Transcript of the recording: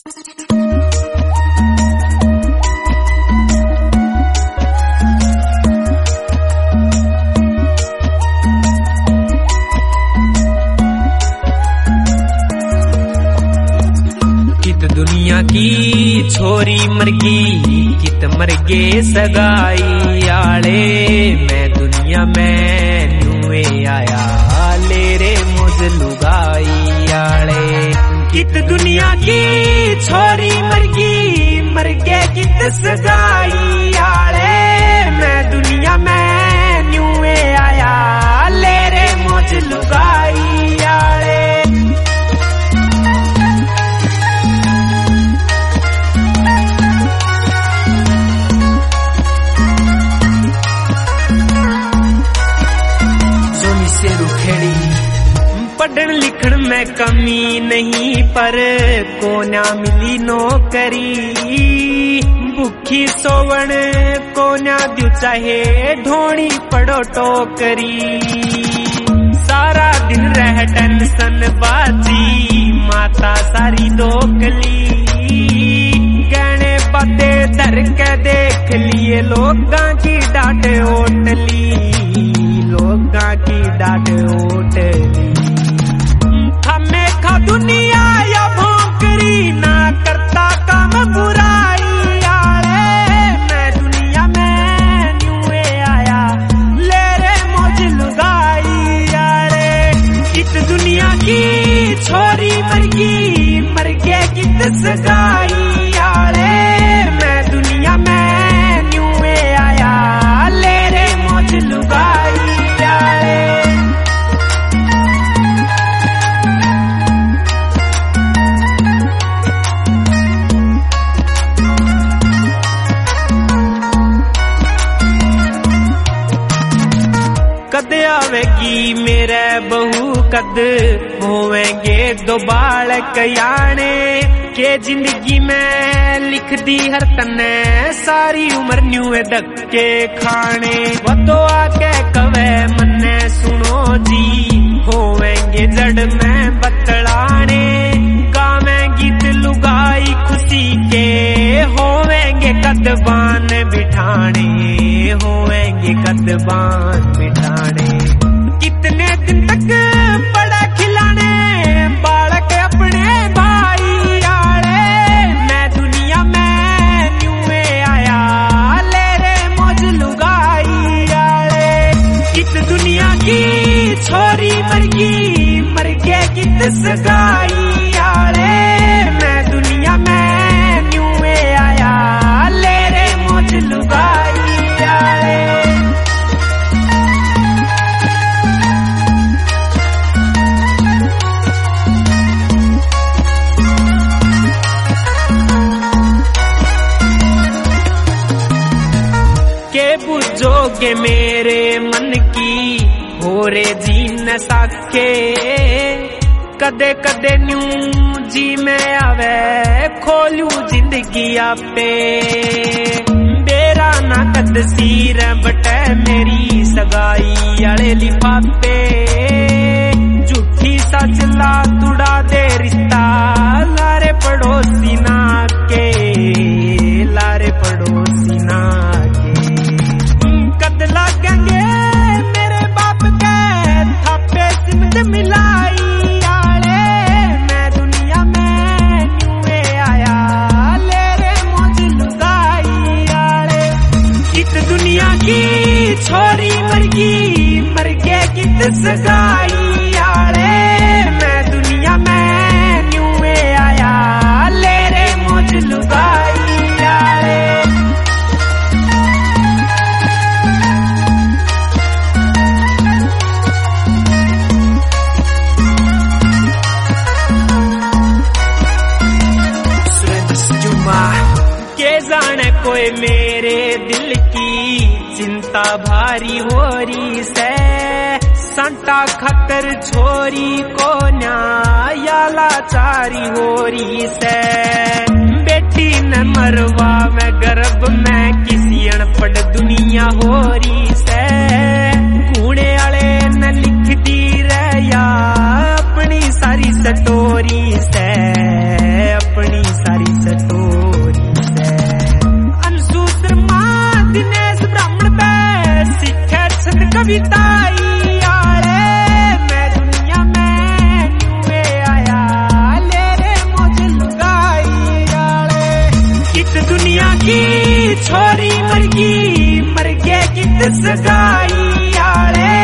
दुनिया की छोरी मरगी कित मरगे सगाई आले। मैं दुनिया में नुए आया ले रे मुझ लुगाई आले। कित दुनिया की छोरी मरगी मरगे कित सगाई आले। मैं दुनिया में नुए आया ले रे मुझ लुगाई आले। पढ़न लिखन में कमी नहीं पर कोना मिली नौकरी। भूखी सोवण कोना द्यू चाहे ढोणी पड़ो टोकरी। सारा दिन रह टेंशन बाजी माता सारी दोकली। गहने बाते धर के देख लिए लोगां की डांट ओटली। लोगां की डांट ओटली। खा दुनिया या भोंकरी ना करता काम बुराई आले। मैं दुनिया में न्यूए आया ले रे मौज लुगाई आले। कित दुनिया की छोरी मरगी मरगे कित सगाई आले। मैं दुनिया में न्यूए आया ले रे मौज लुगाई आले। कद आवेगी मेरे बहू कद होवेंगे दो बालक याने। के जिंदगी में लिख दी हर तने सारी उम्र न्यूए धक्के खाने। वो तो आके कवे मन्ने सुनो जी होवेंगे जड़ में बतलाने। गावे गीत लुगाई खुशी के होवेंगे कदबान बिठाने। होवेंगे कदबान बिठाने। कितने दिन तक बड़ा खिलाने बालक अपने भाई आले। मैं दुनिया में न्यूए आया ले रे मौज लुगाई आले। कित दुनिया की छोरी मरगी मरगे कित सगाई आले। मैं दुनिया में न्यूए आया ले रे मौज लुगाई आले। बुझोगे मेरे मन की हो रे जी न साके। कदे कदे न्यू जी में आवे खोलू जिंदगी आपे। बेरा ना कद सीर बटे मेरी सगाई आले लिफाफे। झूठी सच ला तुड़ा दे रिश्ता लारे पड़ोसी ना के। लारे पड़ोसी ना लगेंगे मेरे बाप के थापे सिमट मिलाई आले। मैं दुनिया में न्यूए आया ले रे मौज लुगाई आले। कित दुनिया की छोरी मरगी मरगे कित सगाई आले। मैं दुनिया में न्यूए आया ले रे मौज लुगाई आले। कोई मेरे दिल की चिंता भारी हो रही से। संता खतर छोरी को न्याया लाचारी हो रही से। बेटी न मरवा में गर्भ में किसी अनपढ़ दुनिया हो रही से। कूड़े आले न लिख दी रया अपनी सारी स्टोरी से। अपनी सारी बिताई आले, मैं दुनिया में न्यूए आया ले रे मुझे लुगाई आले। कित दुनिया की छोरी मर गई, मर गए कित सगाई आले।